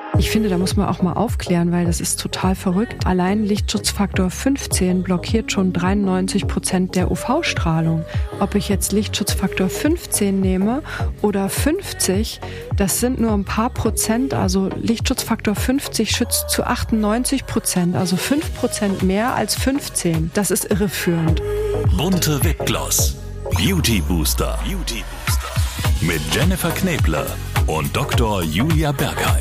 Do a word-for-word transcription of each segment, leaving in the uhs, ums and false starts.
Ich finde, da muss man auch mal aufklären, weil das ist total verrückt. Allein Lichtschutzfaktor fünfzehn blockiert schon dreiundneunzig Prozent der U V-Strahlung. Ob ich jetzt Lichtschutzfaktor fünfzehn nehme oder fünfzig, das sind nur ein paar Prozent. Also Lichtschutzfaktor fünfzig schützt zu achtundneunzig Prozent, also fünf Prozent mehr als fünfzehn. Das ist irreführend. Bunte Wipgloss. Beauty Booster. Beauty Booster. Mit Jennifer Knebler und Doktor Julia Berghay.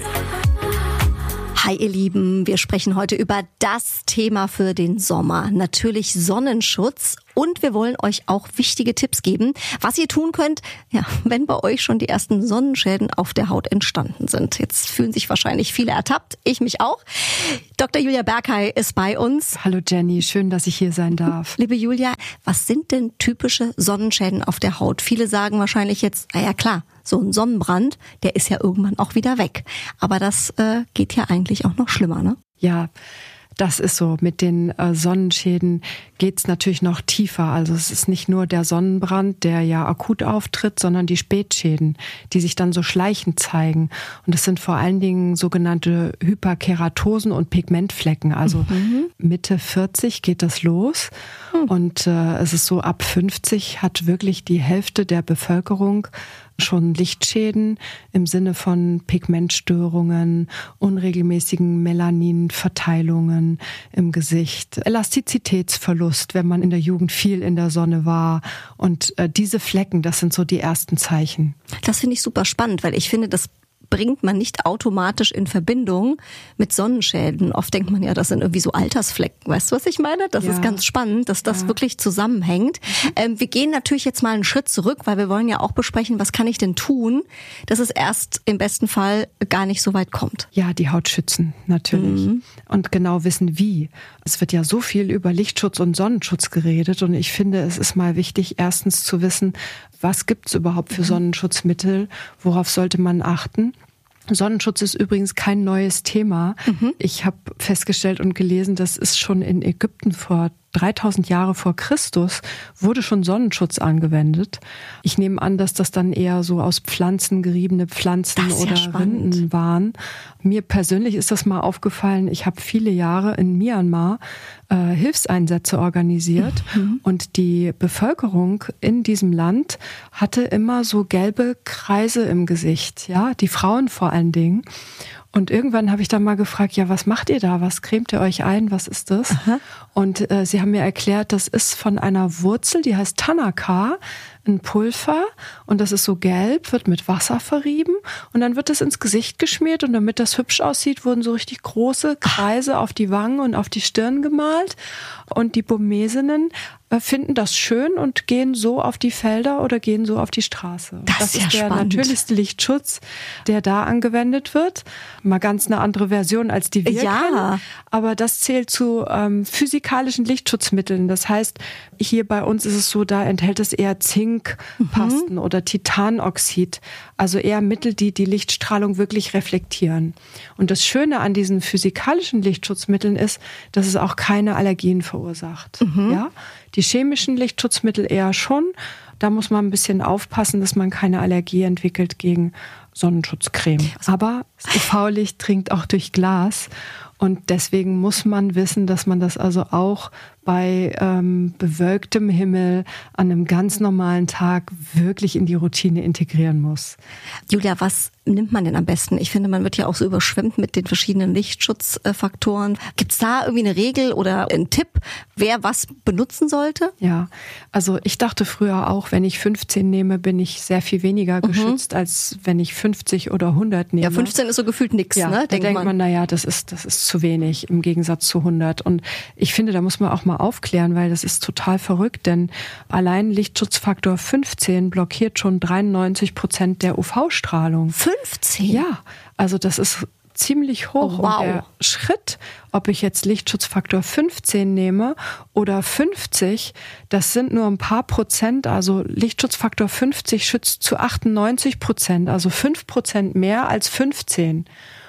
Hi ihr Lieben, wir sprechen heute über das Thema für den Sommer, natürlich Sonnenschutz, und wir wollen euch auch wichtige Tipps geben, was ihr tun könnt, ja, wenn bei euch schon die ersten Sonnenschäden auf der Haut entstanden sind. Jetzt fühlen sich wahrscheinlich viele ertappt, ich mich auch. Doktor Julia Berghay ist bei uns. Hallo Jenny, schön, dass ich hier sein darf. Liebe Julia, was sind denn typische Sonnenschäden auf der Haut? Viele sagen wahrscheinlich jetzt, na ja klar, so ein Sonnenbrand, der ist ja irgendwann auch wieder weg. Aber das äh, geht ja eigentlich auch noch schlimmer, ne? Ja, das ist so. Mit den äh, Sonnenschäden geht's natürlich noch tiefer. Also es ist nicht nur der Sonnenbrand, der ja akut auftritt, sondern die Spätschäden, die sich dann so schleichend zeigen. Und das sind vor allen Dingen sogenannte Hyperkeratosen und Pigmentflecken. Also mhm. Mitte vierzig geht das los. Mhm. Und äh, es ist so, ab fünfzig hat wirklich die Hälfte der Bevölkerung schon Lichtschäden im Sinne von Pigmentstörungen, unregelmäßigen Melaninverteilungen im Gesicht, Elastizitätsverlust, wenn man in der Jugend viel in der Sonne war. Und äh, diese Flecken, das sind so die ersten Zeichen. Das finde ich super spannend, weil ich finde, das bringt man nicht automatisch in Verbindung mit Sonnenschäden. Oft denkt man ja, das sind irgendwie so Altersflecken. Weißt du, was ich meine? Das ja. ist ganz spannend, dass das ja. wirklich zusammenhängt. Ähm, wir gehen natürlich jetzt mal einen Schritt zurück, weil wir wollen ja auch besprechen, was kann ich denn tun, dass es erst im besten Fall gar nicht so weit kommt. Ja, die Haut schützen, natürlich. Mhm. Und genau wissen, wie. Es wird ja so viel über Lichtschutz und Sonnenschutz geredet, und ich finde, es ist mal wichtig, erstens zu wissen, was gibt es überhaupt für Sonnenschutzmittel, worauf sollte man achten. Sonnenschutz ist übrigens kein neues Thema. Mhm. Ich habe festgestellt und gelesen, das ist schon in Ägypten vor dreitausend Jahre vor Christus wurde schon Sonnenschutz angewendet. Ich nehme an, dass das dann eher so aus Pflanzen geriebene Pflanzen oder ja Rinden waren. Mir persönlich ist das mal aufgefallen. Ich habe viele Jahre in Myanmar äh, Hilfseinsätze organisiert mhm. und die Bevölkerung in diesem Land hatte immer so gelbe Kreise im Gesicht, ja, die Frauen vor allen Dingen. Und irgendwann habe ich dann mal gefragt, ja, was macht ihr da? Was cremt ihr euch ein? Was ist das? Aha. Und äh, sie haben mir erklärt, das ist von einer Wurzel, die heißt Tanaka, ein Pulver, und das ist so gelb, wird mit Wasser verrieben und dann wird das ins Gesicht geschmiert, und damit das hübsch aussieht, wurden so richtig große Kreise auf die Wangen und auf die Stirn gemalt, und die Burmesinnen finden das schön und gehen so auf die Felder oder gehen so auf die Straße. Das, das ist, ja ist der spannend. natürlichste Lichtschutz, der da angewendet wird. Mal ganz eine andere Version, als die wir ja. kennen. Aber das zählt zu ähm, physikalischen Lichtschutzmitteln. Das heißt, hier bei uns ist es so, da enthält es eher Zinkpasten mhm. oder Titanoxid. Also eher Mittel, die die Lichtstrahlung wirklich reflektieren. Und das Schöne an diesen physikalischen Lichtschutzmitteln ist, dass es auch keine Allergien verursacht. Mhm. Ja? Die chemischen Lichtschutzmittel eher schon. Da muss man ein bisschen aufpassen, dass man keine Allergie entwickelt gegen Sonnenschutzcreme. Aber das U V-Licht dringt auch durch Glas. Und deswegen muss man wissen, dass man das also auch bei ähm, bewölktem Himmel an einem ganz normalen Tag wirklich in die Routine integrieren muss. Julia, was nimmt man denn am besten? Ich finde, man wird ja auch so überschwemmt mit den verschiedenen Lichtschutzfaktoren. Gibt es da irgendwie eine Regel oder einen Tipp, wer was benutzen sollte? Ja, also ich dachte früher auch, wenn ich fünfzehn nehme, bin ich sehr viel weniger geschützt, mhm. als wenn ich fünfzig oder hundert nehme. Ja, fünfzehn ist so gefühlt nichts, ja, ne? Da denkt man, man naja, das ist, das ist zu wenig im Gegensatz zu hundert. Und ich finde, da muss man auch mal aufklären, weil das ist total verrückt, denn allein Lichtschutzfaktor fünfzehn blockiert schon dreiundneunzig Prozent der U V-Strahlung. fünfzehn? Ja, also das ist ziemlich hoch. Oh, wow. Und der Schritt, ob ich jetzt Lichtschutzfaktor fünfzehn nehme oder fünfzig, das sind nur ein paar Prozent. Also Lichtschutzfaktor fünfzig schützt zu achtundneunzig Prozent, also fünf Prozent mehr als fünfzehn.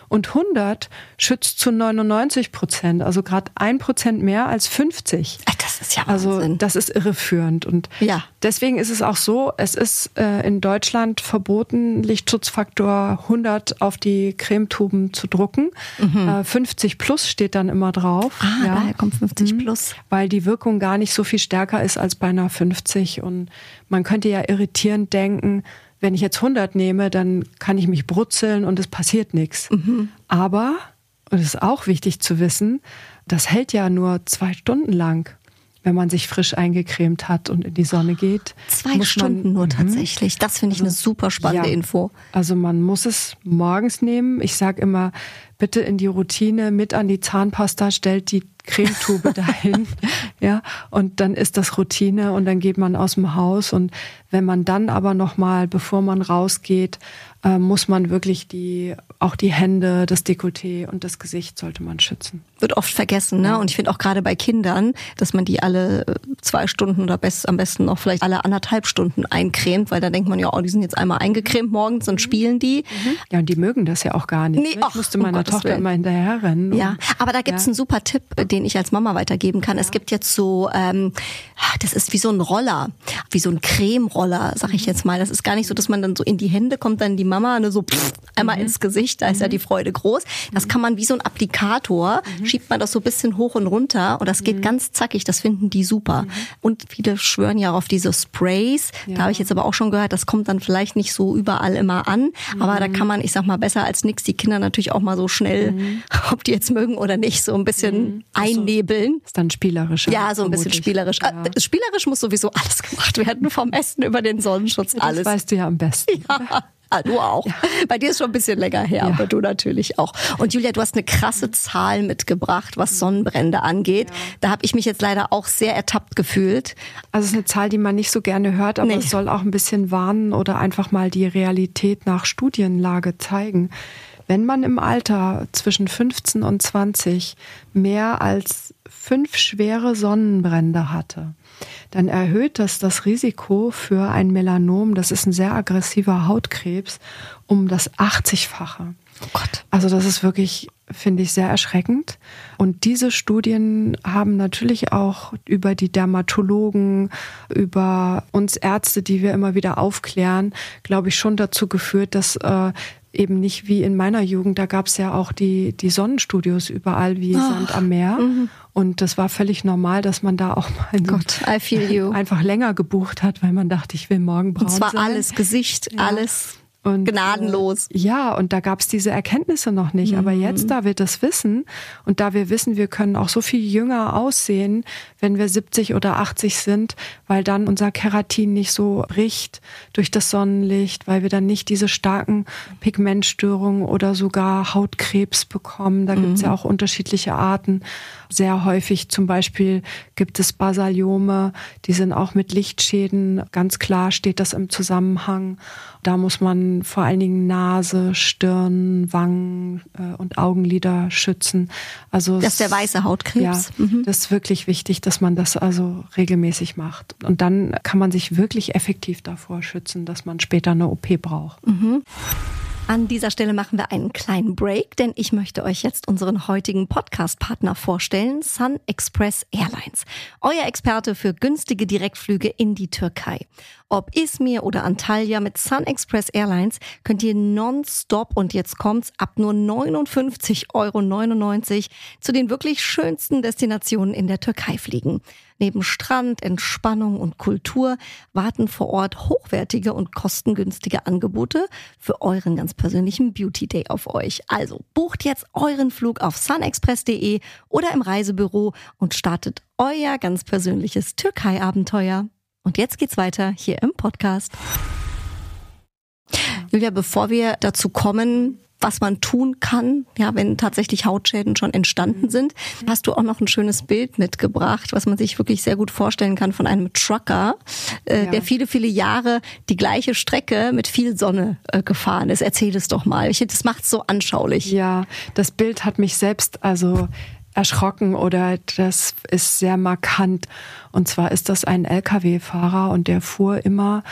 Und hundert schützt zu neunundneunzig Prozent, also gerade ein Prozent mehr als fünfzig. Das ist ja Wahnsinn. Also das ist irreführend. Und ja. deswegen ist es auch so, es ist äh, in Deutschland verboten, Lichtschutzfaktor hundert auf die Cremetuben zu drucken. Mhm. Äh, fünfzig plus steht dann immer drauf. Ah, ja. daher kommt fünfzig plus. Weil die Wirkung gar nicht so viel stärker ist als bei einer fünfzig. Und man könnte ja irritierend denken, wenn ich jetzt hundert nehme, dann kann ich mich brutzeln und es passiert nichts. Mhm. Aber, und es ist auch wichtig zu wissen, das hält ja nur zwei Stunden lang, wenn man sich frisch eingecremt hat und in die Sonne geht. Zwei Stunden man, nur tatsächlich. Das finde ich also, eine super spannende ja, Info. Also man muss es morgens nehmen. Ich sage immer, bitte in die Routine mit an die Zahnpasta, stellt die Cremetube dahin, ja, und dann ist das Routine und dann geht man aus dem Haus und wenn man dann aber nochmal, bevor man rausgeht, äh, muss man wirklich die, auch die Hände, das Dekolleté und das Gesicht sollte man schützen. Wird oft vergessen, ne? Und ich finde auch gerade bei Kindern, dass man die alle zwei Stunden oder best, am besten noch vielleicht alle anderthalb Stunden eincremt, weil da denkt man ja, oh, die sind jetzt einmal eingecremt morgens und spielen die. Mhm. Ja, und die mögen das ja auch gar nicht. Nee, ne? Ich musste meiner um Tochter Willen. immer hinterher rennen. Ja, aber da gibt's ja. einen super Tipp, den ich als Mama weitergeben kann. Ja. Es gibt jetzt so, ähm, das ist wie so ein Roller, wie so ein Creme-Roller, sag ich jetzt mal. Das ist gar nicht so, dass man dann so in die Hände kommt, dann die Mama ne, so pff, einmal mhm. ins Gesicht, da ist mhm. ja die Freude groß. Das kann man wie so ein Applikator, mhm. schiebt man das so ein bisschen hoch und runter und das geht mhm. ganz zackig, das finden die super. Mhm. Und viele schwören ja auf diese Sprays. Ja. Da habe ich jetzt aber auch schon gehört, das kommt dann vielleicht nicht so überall immer an, mhm. aber da kann man, ich sag mal, besser als nix die Kinder natürlich auch mal so schnell, mhm. ob die jetzt mögen oder nicht, so ein bisschen mhm. einnebeln. Ist dann spielerischer. Ja, so ein bisschen spielerisch. Ja. Spielerisch muss sowieso alles gemacht werden, vom Essen über den Sonnenschutz, das alles. Das weißt du ja am besten. Ja. Ah, du auch. Ja. Bei dir ist schon ein bisschen länger her, ja. aber du natürlich auch. Und Julia, du hast eine krasse Zahl mitgebracht, was Sonnenbrände angeht. Ja. Da habe ich mich jetzt leider auch sehr ertappt gefühlt. Also es ist eine Zahl, die man nicht so gerne hört, aber nee. es soll auch ein bisschen warnen oder einfach mal die Realität nach Studienlage zeigen. Wenn man im Alter zwischen fünfzehn und zwanzig mehr als fünf schwere Sonnenbrände hatte, dann erhöht das das Risiko für ein Melanom, das ist ein sehr aggressiver Hautkrebs, um das achtzigfache. Oh Gott. Also das ist wirklich, finde ich, sehr erschreckend. Und diese Studien haben natürlich auch über die Dermatologen, über uns Ärzte, die wir immer wieder aufklären, glaube ich, schon dazu geführt, dass äh, eben nicht wie in meiner Jugend, da gab es ja auch die, die Sonnenstudios überall wie oh. Sand am Meer. Mhm. Und das war völlig normal, dass man da auch mal Gott, I feel you. einfach länger gebucht hat, weil man dachte, ich will morgen braun sein. Und zwar sein. alles, Gesicht, ja. alles. Und, gnadenlos. Äh, ja, und da gab es diese Erkenntnisse noch nicht. Mhm. Aber jetzt, da wir das wissen und da wir wissen, wir können auch so viel jünger aussehen, wenn wir siebzig oder achtzig sind, weil dann unser Keratin nicht so bricht durch das Sonnenlicht, weil wir dann nicht diese starken Pigmentstörungen oder sogar Hautkrebs bekommen. Da mhm. gibt es ja auch unterschiedliche Arten. Sehr häufig zum Beispiel gibt es Basaliome, die sind auch mit Lichtschäden. Ganz klar steht das im Zusammenhang. Da muss man vor allen Dingen Nase, Stirn, Wangen äh, und Augenlider schützen. Also das ist der weiße Hautkrebs. Ja, mhm. das ist wirklich wichtig, dass man das also regelmäßig macht. Und dann kann man sich wirklich effektiv davor schützen, dass man später eine O P braucht. Mhm. An dieser Stelle machen wir einen kleinen Break, denn ich möchte euch jetzt unseren heutigen Podcast-Partner vorstellen, SunExpress Airlines. Euer Experte für günstige Direktflüge in die Türkei. Ob Izmir oder Antalya, mit SunExpress Airlines könnt ihr nonstop, und jetzt kommt's, ab nur neunundfünfzig Euro neunundneunzig zu den wirklich schönsten Destinationen in der Türkei fliegen. Neben Strand, Entspannung und Kultur warten vor Ort hochwertige und kostengünstige Angebote für euren ganz persönlichen Beauty Day auf euch. Also bucht jetzt euren Flug auf sunexpress punkt de oder im Reisebüro und startet euer ganz persönliches Türkei-Abenteuer. Und jetzt geht's weiter hier im Podcast. Julia, bevor wir dazu kommen, was man tun kann, ja, wenn tatsächlich Hautschäden schon entstanden sind, hast du auch noch ein schönes Bild mitgebracht, was man sich wirklich sehr gut vorstellen kann, von einem Trucker, äh, ja. der viele, viele Jahre die gleiche Strecke mit viel Sonne äh, gefahren ist. Erzähl es doch mal. Ich finde, das macht's so anschaulich. Ja, das Bild hat mich selbst also erschrocken oder das ist sehr markant. Und zwar ist das ein L K W-Fahrer und der fuhr immer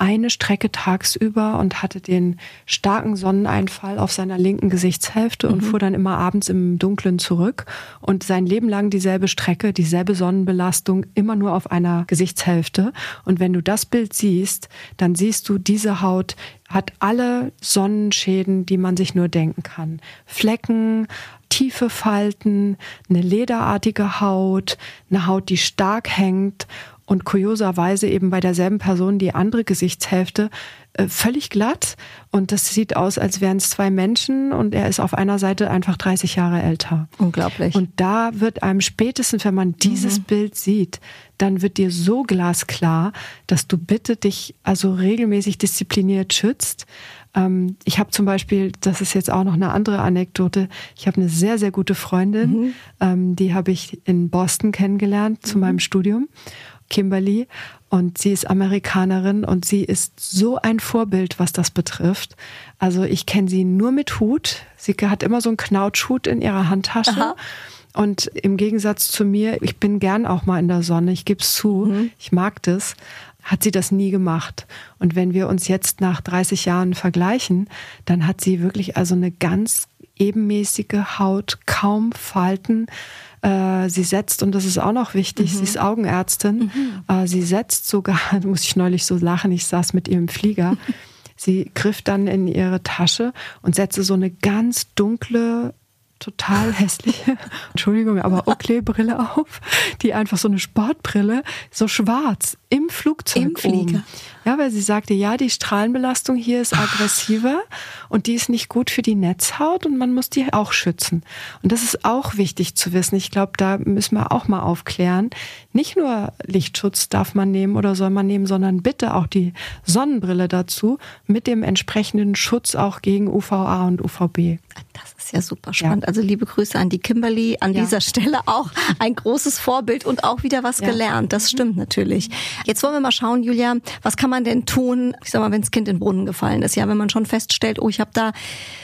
eine Strecke tagsüber und hatte den starken Sonneneinfall auf seiner linken Gesichtshälfte mhm. und fuhr dann immer abends im Dunkeln zurück und sein Leben lang dieselbe Strecke, dieselbe Sonnenbelastung, immer nur auf einer Gesichtshälfte. Und wenn du das Bild siehst, dann siehst du, diese Haut hat alle Sonnenschäden, die man sich nur denken kann. Flecken, tiefe Falten, eine lederartige Haut, eine Haut, die stark hängt und kurioserweise eben bei derselben Person die andere Gesichtshälfte äh, völlig glatt. Und das sieht aus, als wären es zwei Menschen und er ist auf einer Seite einfach dreißig Jahre älter. Unglaublich. Und da wird einem spätestens, wenn man dieses mhm. Bild sieht, dann wird dir so glasklar, dass du bitte dich also regelmäßig diszipliniert schützt. Ähm, ich habe zum Beispiel, das ist jetzt auch noch eine andere Anekdote, ich habe eine sehr, sehr gute Freundin, mhm. ähm, die habe ich in Boston kennengelernt mhm. zu meinem Studium, Kimberly, und sie ist Amerikanerin und sie ist so ein Vorbild, was das betrifft. Also ich kenne sie nur mit Hut. Sie hat immer so einen Knautschhut in ihrer Handtasche. Aha. Und im Gegensatz zu mir, ich bin gern auch mal in der Sonne, ich gebe es zu, mhm. ich mag das, hat sie das nie gemacht. Und wenn wir uns jetzt nach dreißig Jahren vergleichen, dann hat sie wirklich also eine ganz ebenmäßige Haut, kaum Falten. Äh, sie setzt, und das ist auch noch wichtig, mhm. sie ist Augenärztin, mhm. äh, sie setzt sogar, da muss ich neulich so lachen, ich saß mit ihr im Flieger, sie griff dann in ihre Tasche und setzte so eine ganz dunkle, total hässliche, Entschuldigung, aber Oakley-Brille auf, die einfach so eine Sportbrille, so schwarz, im Flugzeug Im Flieger. Oben. Ja, weil sie sagte, ja, die Strahlenbelastung hier ist aggressiver und die ist nicht gut für die Netzhaut und man muss die auch schützen. Und das ist auch wichtig zu wissen. Ich glaube, da müssen wir auch mal aufklären. Nicht nur Lichtschutz darf man nehmen oder soll man nehmen, sondern bitte auch die Sonnenbrille dazu mit dem entsprechenden Schutz auch gegen U V A und U V B. Das ist ja super spannend. Ja. Also liebe Grüße an die Kimberly. An ja. dieser Stelle auch ein großes Vorbild und auch wieder was ja. gelernt. Das stimmt natürlich. Jetzt wollen wir mal schauen, Julia, was kann man denn tun, ich sag mal, wenn das Kind in den Brunnen gefallen ist? Ja, wenn man schon feststellt, oh, ich habe da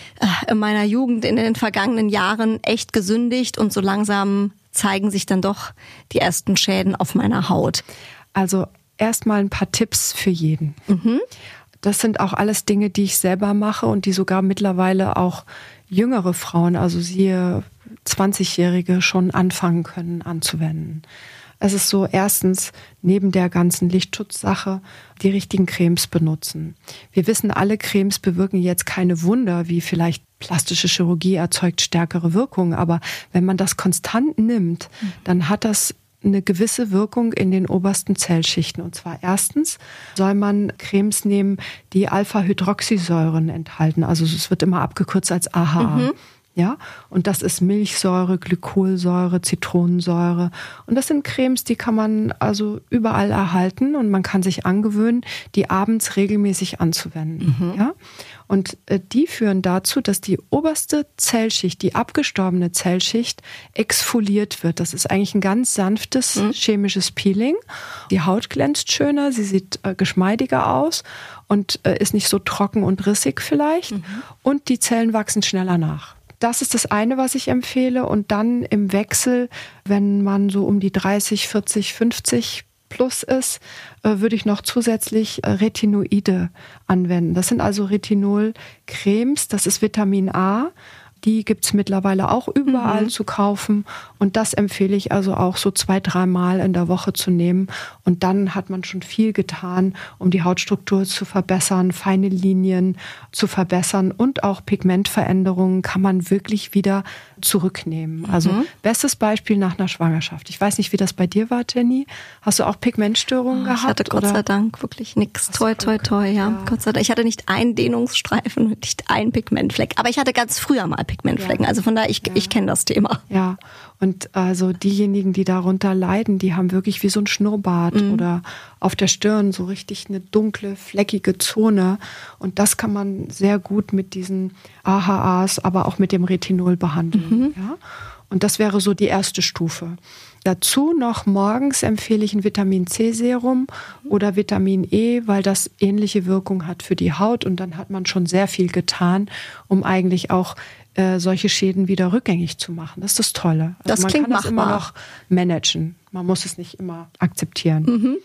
in meiner Jugend, in den vergangenen Jahren echt gesündigt und so langsam zeigen sich dann doch die ersten Schäden auf meiner Haut. Also erstmal ein paar Tipps für jeden. Mhm. Das sind auch alles Dinge, die ich selber mache und die sogar mittlerweile auch jüngere Frauen, also siehe zwanzigjährige, schon anfangen können anzuwenden. Es ist so, erstens, neben der ganzen Lichtschutzsache, die richtigen Cremes benutzen. Wir wissen, alle Cremes bewirken jetzt keine Wunder, wie vielleicht plastische Chirurgie erzeugt stärkere Wirkung. Aber wenn man das konstant nimmt, dann hat das eine gewisse Wirkung in den obersten Zellschichten. Und zwar erstens soll man Cremes nehmen, die Alpha-Hydroxysäuren enthalten. Also es wird immer abgekürzt als A H A. Mhm. Ja, und das ist Milchsäure, Glykolsäure, Zitronensäure. Und das sind Cremes, die kann man also überall erhalten und man kann sich angewöhnen, die abends regelmäßig anzuwenden. Mhm. Ja? Und äh, die führen dazu, dass die oberste Zellschicht, die abgestorbene Zellschicht, exfoliert wird. Das ist eigentlich ein ganz sanftes mhm. chemisches Peeling. Die Haut glänzt schöner, sie sieht äh, geschmeidiger aus und äh, ist nicht so trocken und rissig vielleicht. Mhm. Und die Zellen wachsen schneller nach. Das ist das eine, was ich empfehle. Und dann im Wechsel, wenn man so um die dreißig, vierzig, fünfzig plus ist, würde ich noch zusätzlich Retinoide anwenden. Das sind also Retinol-Cremes, das ist Vitamin A. Die gibt's mittlerweile auch überall mhm. zu kaufen. Und das empfehle ich also auch so zwei, dreimal in der Woche zu nehmen. Und dann hat man schon viel getan, um die Hautstruktur zu verbessern, feine Linien zu verbessern. Und auch Pigmentveränderungen kann man wirklich wieder zurücknehmen. Mhm. Also bestes Beispiel nach einer Schwangerschaft. Ich weiß nicht, wie das bei dir war, Jenny. Hast du auch Pigmentstörungen oh, gehabt? Ich hatte Gott oder? sei Dank wirklich nichts. Toi, toi, toi, ja. ja. Gott sei Dank. Ich hatte nicht einen Dehnungsstreifen, nicht einen Pigmentfleck. Aber ich hatte ganz früher mal Pigmentflecken. Ja. Also von daher, ich, ja. ich kenne das Thema. Ja, und also diejenigen, die darunter leiden, die haben wirklich wie so ein Schnurrbart mhm. oder auf der Stirn so richtig eine dunkle, fleckige Zone. Und das kann man sehr gut mit diesen A H As, aber auch mit dem Retinol behandeln. Mhm. Ja? Und das wäre so die erste Stufe. Dazu noch morgens empfehle ich ein Vitamin-C-Serum oder Vitamin E, weil das ähnliche Wirkung hat für die Haut. Und dann hat man schon sehr viel getan, um eigentlich auch äh, solche Schäden wieder rückgängig zu machen. Das ist das Tolle. Also das man klingt kann das machbar. immer noch managen. Man muss es nicht immer akzeptieren. Mhm.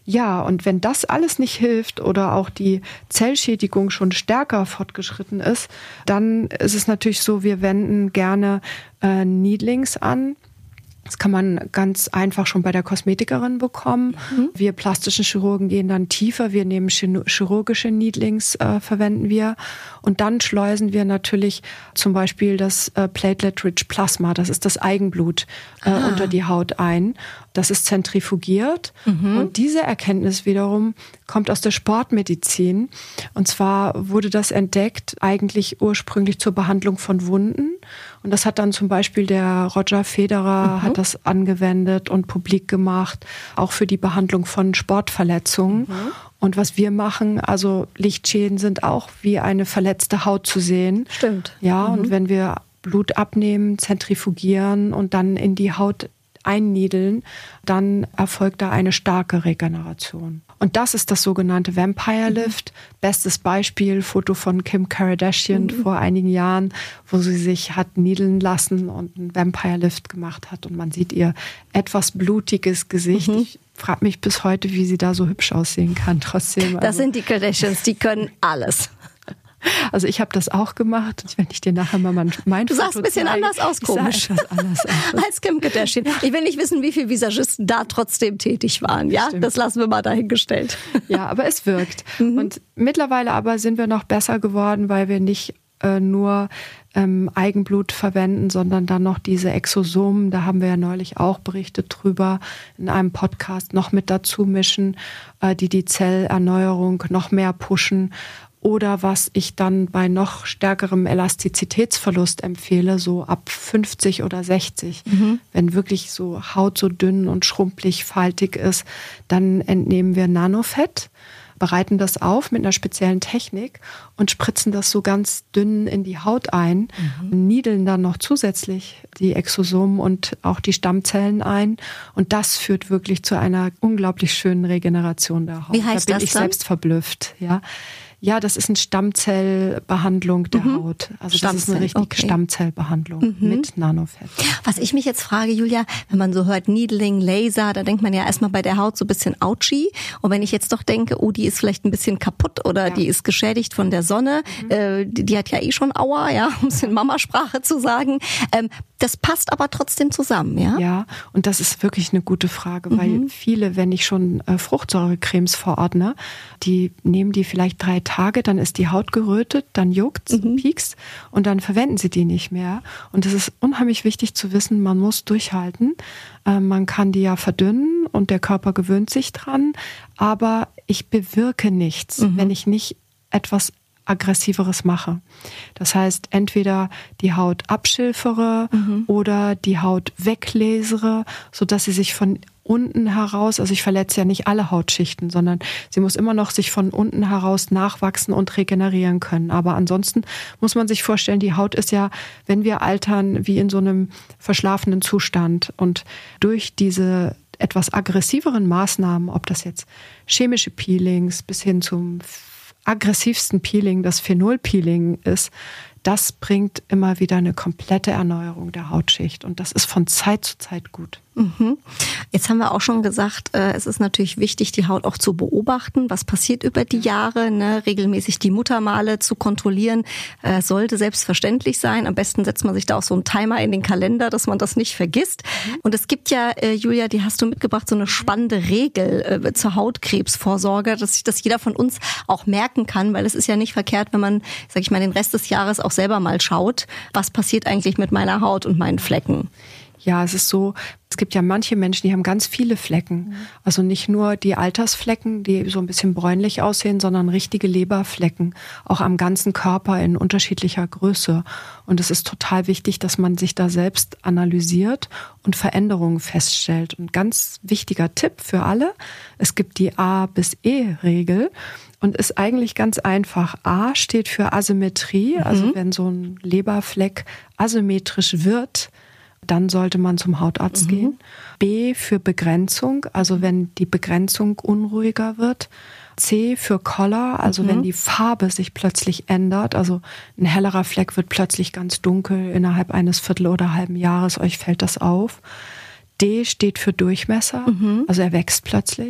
Ja, und wenn das alles nicht hilft oder auch die Zellschädigung schon stärker fortgeschritten ist, dann ist es natürlich so, wir wenden gerne äh, Needlings an. Das kann man ganz einfach schon bei der Kosmetikerin bekommen. Mhm. Wir plastischen Chirurgen gehen dann tiefer. Wir nehmen chirurgische Needlings, äh, verwenden wir. Und dann schleusen wir natürlich zum Beispiel das äh, Platelet-Rich Plasma, das ist das Eigenblut, äh, unter die Haut ein. Das ist zentrifugiert. Mhm. Und diese Erkenntnis wiederum kommt aus der Sportmedizin. Und zwar wurde das entdeckt eigentlich ursprünglich zur Behandlung von Wunden. Und das hat dann zum Beispiel der Roger Federer, mhm. hat das angewendet und publik gemacht, auch für die Behandlung von Sportverletzungen. Mhm. Und was wir machen, also Lichtschäden sind auch wie eine verletzte Haut zu sehen. Stimmt. Ja, mhm. und wenn wir Blut abnehmen, zentrifugieren und dann in die Haut einniedeln, dann erfolgt da eine starke Regeneration. Und das ist das sogenannte Vampire Lift. Mhm. Bestes Beispiel, Foto von Kim Kardashian mhm. vor einigen Jahren, wo sie sich hat niedeln lassen und einen Vampire Lift gemacht hat. Und man sieht ihr etwas blutiges Gesicht. Mhm. Ich frage mich bis heute, wie sie da so hübsch aussehen kann trotzdem. Das also. sind die Kardashians, die können alles. Also ich habe das auch gemacht. Wenn ich dir nachher mal mein, mein Du sahst ein bisschen zeige, anders aus, komisch. Anders aus. Als Kim Kardashian. Ich will nicht wissen, wie viele Visagisten da trotzdem tätig waren. Ja, Stimmt. Das lassen wir mal dahingestellt. Ja, aber es wirkt. Mhm. Und mittlerweile aber sind wir noch besser geworden, weil wir nicht äh, nur ähm, Eigenblut verwenden, sondern dann noch diese Exosomen, da haben wir ja neulich auch berichtet drüber, in einem Podcast noch mit dazu mischen, äh, die die Zellerneuerung noch mehr pushen. Oder was ich dann bei noch stärkerem Elastizitätsverlust empfehle, so ab fünfzig oder sechzig. Mhm. Wenn wirklich so Haut so dünn und schrumpelig, faltig ist, dann entnehmen wir Nanofett, bereiten das auf mit einer speziellen Technik und spritzen das so ganz dünn in die Haut ein mhm. und niedeln dann noch zusätzlich die Exosomen und auch die Stammzellen ein. Und das führt wirklich zu einer unglaublich schönen Regeneration der Haut. Wie heißt da bin das ich dann? selbst verblüfft, ja. Ja, das ist eine Stammzellbehandlung der mhm. Haut. Also das ist eine richtige okay. Stammzellbehandlung mhm. mit Nanofett. Was ich mich jetzt frage, Julia, wenn man so hört Needling, Laser, da denkt man ja erstmal bei der Haut so ein bisschen ouchy. Und wenn ich jetzt doch denke, oh, die ist vielleicht ein bisschen kaputt oder ja. die ist geschädigt von der Sonne, mhm. äh, die, die hat ja eh schon Aua, ja, um es in Mamasprache zu sagen. Ähm, das passt aber trotzdem zusammen, ja? Ja, und das ist wirklich eine gute Frage, mhm. weil viele, wenn ich schon äh, Fruchtsäurecremes verordne, die nehmen die vielleicht drei Tage, dann ist die Haut gerötet, dann juckt's, mhm. piekst und dann verwenden sie die nicht mehr. Und es ist unheimlich wichtig zu wissen, man muss durchhalten. Äh, man kann die ja verdünnen und der Körper gewöhnt sich dran, aber ich bewirke nichts, mhm. wenn ich nicht etwas Aggressiveres mache. Das heißt, entweder die Haut abschilfere mhm. oder die Haut weglasere, sodass sie sich von unten heraus, also ich verletze ja nicht alle Hautschichten, sondern sie muss immer noch sich von unten heraus nachwachsen und regenerieren können. Aber ansonsten muss man sich vorstellen, die Haut ist ja, wenn wir altern, wie in so einem verschlafenen Zustand. Und durch diese etwas aggressiveren Maßnahmen, ob das jetzt chemische Peelings bis hin zum aggressivsten Peeling, das Phenolpeeling ist, das bringt immer wieder eine komplette Erneuerung der Hautschicht. Und das ist von Zeit zu Zeit gut. Mhm. Jetzt haben wir auch schon gesagt, äh, es ist natürlich wichtig, die Haut auch zu beobachten. Was passiert über die Jahre? Ne? Regelmäßig die Muttermale zu kontrollieren, äh, sollte selbstverständlich sein. Am besten setzt man sich da auch so einen Timer in den Kalender, dass man das nicht vergisst. Mhm. Und es gibt ja, äh, Julia, die hast du mitgebracht, so eine spannende Regel äh, zur Hautkrebsvorsorge, dass sich das jeder von uns auch merken kann, weil es ist ja nicht verkehrt, wenn man, sag ich mal, den Rest des Jahres auch selber mal schaut, was passiert eigentlich mit meiner Haut und meinen Flecken. Ja, es ist so, es gibt ja manche Menschen, die haben ganz viele Flecken. Also nicht nur die Altersflecken, die so ein bisschen bräunlich aussehen, sondern richtige Leberflecken, auch am ganzen Körper in unterschiedlicher Größe. Und es ist total wichtig, dass man sich da selbst analysiert und Veränderungen feststellt. Und ganz wichtiger Tipp für alle, es gibt die A bis E-Regel. Und ist eigentlich ganz einfach. A steht für Asymmetrie, also mhm. wenn so ein Leberfleck asymmetrisch wird, dann sollte man zum Hautarzt mhm. gehen. B für Begrenzung, also wenn die Begrenzung unruhiger wird. C für Color, also mhm. wenn die Farbe sich plötzlich ändert, also ein hellerer Fleck wird plötzlich ganz dunkel innerhalb eines Viertel- oder halben Jahres, euch fällt das auf. D steht für Durchmesser, mhm. also er wächst plötzlich.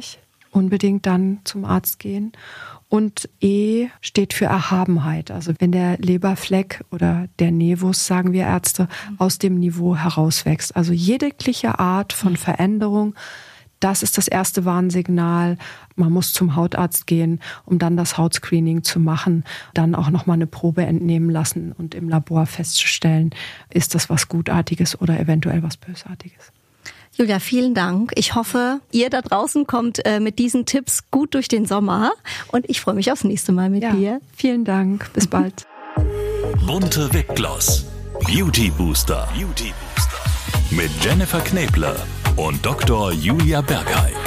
unbedingt dann zum Arzt gehen. Und E steht für Erhabenheit. Also wenn der Leberfleck oder der Nevus, sagen wir Ärzte, aus dem Niveau herauswächst. Also jegliche Art von Veränderung, das ist das erste Warnsignal. Man muss zum Hautarzt gehen, um dann das Hautscreening zu machen, dann auch nochmal eine Probe entnehmen lassen und im Labor festzustellen, ist das was Gutartiges oder eventuell was Bösartiges. Julia, vielen Dank. Ich hoffe, ihr da draußen kommt äh, mit diesen Tipps gut durch den Sommer und ich freue mich aufs nächste Mal mit ja, dir. Vielen Dank. Bis bald. Bunte Wipgloss. Beauty Booster. Beauty Booster. Mit Jennifer Knebler und Doktor Julia Bergheim.